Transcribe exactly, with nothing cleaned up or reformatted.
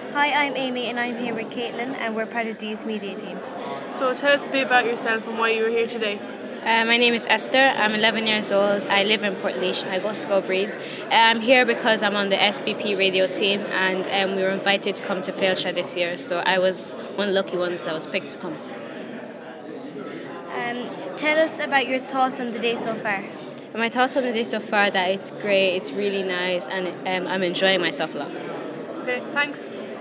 Hi, I'm Amy and I'm here with Caitlin and we're part of the youth media team. So tell us a bit about yourself and why you were here today. Uh, my name is Esther. I'm eleven years old. I live in Portlaoise. I go to Skullbreed. I'm here because I'm on the S B P radio team and um, we were invited to come to Failshire this year. So I was one of the lucky ones that was picked to come. Um, tell us about your thoughts on the day so far. And my thoughts on the day so far that it's great, it's really nice, and um, I'm enjoying myself a lot. Okay, thanks.